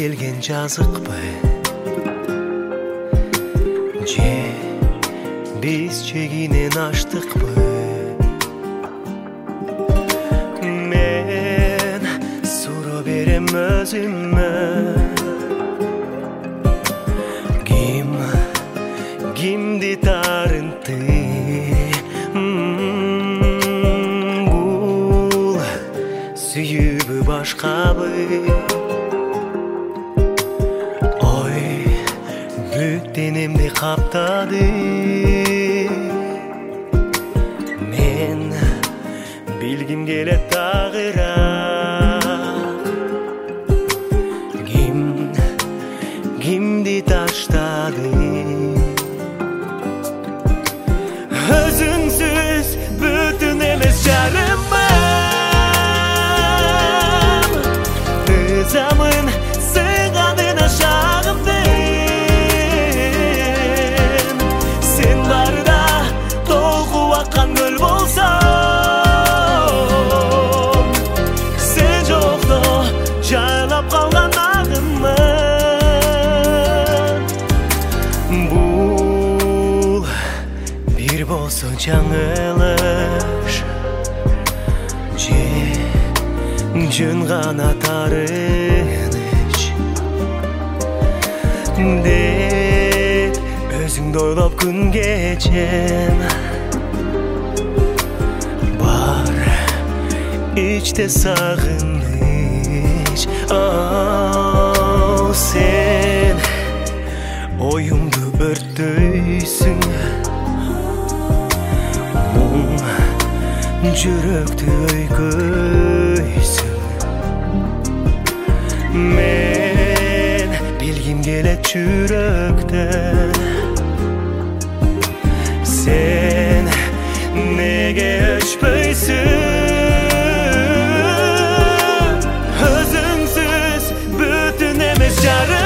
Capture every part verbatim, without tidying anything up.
келген жазықпы же биз чегинен аштыкпы? Мен суроо берем өзүмө, ким кимди тарынты? Бул сүйүүбү башкабы? Ой, бүт денемди каптады. Мен билгим келет тагыраак, ким кимди таштады? Өзүңсүз бүтүн эмес жарымым, ызамын сыйганына шагымдын. Сен барда толкуп аккан көл болсом, сен жокто жайлап калган агыммын. Бул бир болсо жаңылыш же жөн гана тарыныч деп өзүңдү ойлоп күн кечем. Бар ичте сагыныч, сен оюмду өрттөйсүң, жүрөктү өйкөйсүң. Мен билгим келет жүрөктөн, сен неге өчпөйсүң? Өзүңсүз бүтүн эмес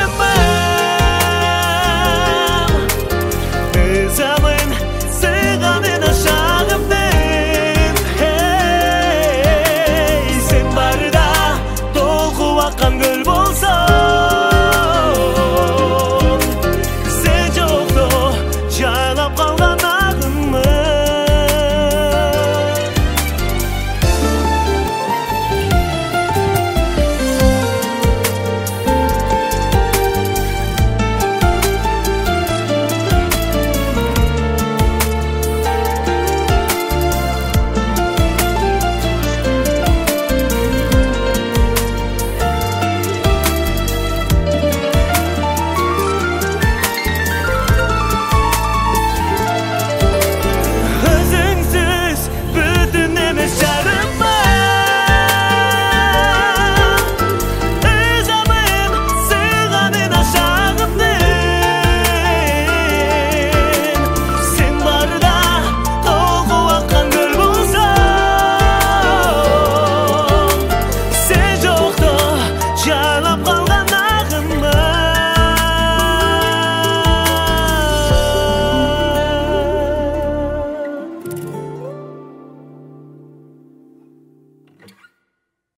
жарымым, ызамын сыйганына шагымдын. Сен барда толкуп аккан көл болсом,